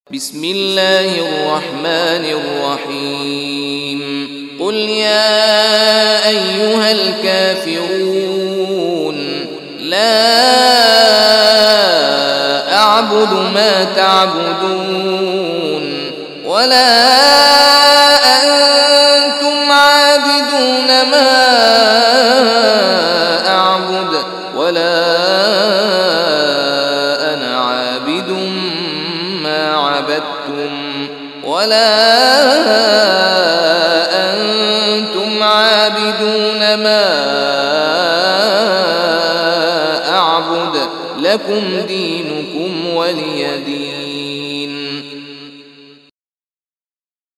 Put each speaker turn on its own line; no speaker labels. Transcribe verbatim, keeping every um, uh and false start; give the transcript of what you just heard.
بسم الله الرحمن الرحيم قل يا أيها الكافرون لا أعبد ما تعبدون ولا أنتم عابدون ما أعبد ولا أنا عابد ما عبدتم ولا أنتم عابدون ما أعبد لكم دينكم ولي دين.